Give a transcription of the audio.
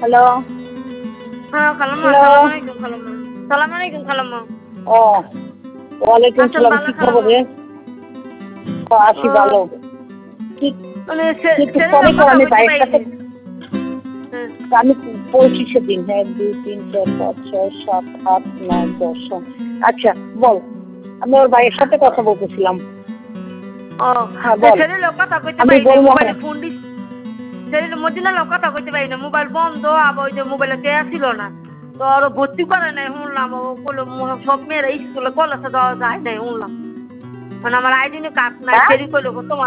Hello হ্যাঁ খালাম্মা, hello. আসসালামু আলাইকুম খালাম্মা। সালাম আলাইকুম খালাম্মা। ও ওয়ালাইকুম আছেন সালাম, ভালো কি খবর খালাম্মা? রে? আছি ভালো। কি মানে একটু সেদিন পরে কথা আমি কইতে বাইরের পারিনি। সাথে হ্যাঁ। আমি পড়ছি সেদিন। হ্যাঁ, 2 3 4 5 6 7 8 9 10। আচ্ছা বল, আমি ওর ভাইয়ের সাথে কথা বলতেছিলাম। ও হ্যাঁ বল, সেদিন কথা কইতে আমি পারিনি, বলবো। মোবাইলে হ্যাঁ ফোন দিস। সেদিন মদিনা কথা কইতে পারিনি, মোবাইল বন্ধ, আবার ওই যে মোবাইলে কে ছিল না। তো ওর ভর্তি করে নাই শুনলাম, ও বললো সব মেয়েরা স্কুলে কলেজে যাওয়া যায় নাই শুনলাম। মানে আমার আইডি কার্ড নাই, হ্যাঁ সেরি কইলো তোমার